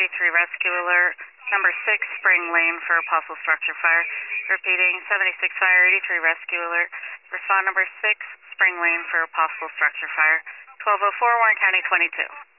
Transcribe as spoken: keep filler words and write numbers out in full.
eighty-three rescue alert. Number six, Spring Lane for a possible structure fire. Repeating, seventy-six Fire, eighty-three rescue alert. Respond number six, Spring Lane for a possible structure fire. twelve oh four, Warren County twenty-two.